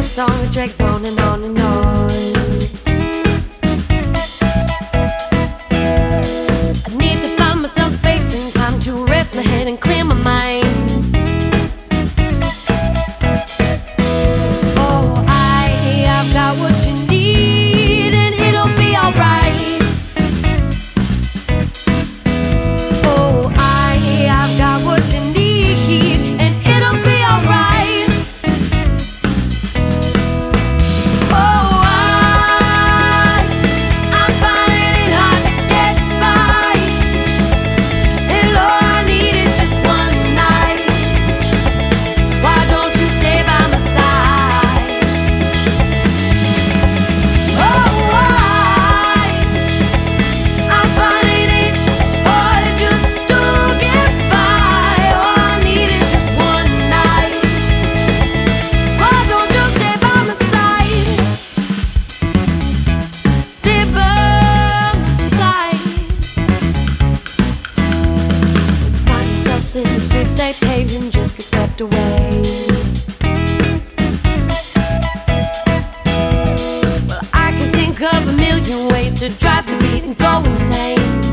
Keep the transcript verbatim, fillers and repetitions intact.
song that drags on and on and on. I need to find myself space and time to rest my head and clear my mind. Oh, I, I've got what you need and it'll be alright. Oh, I, I've got what you need and it'll be alright. In the streets they paved and just get swept away. Well, I can think of a million ways to drive the beat and go insane.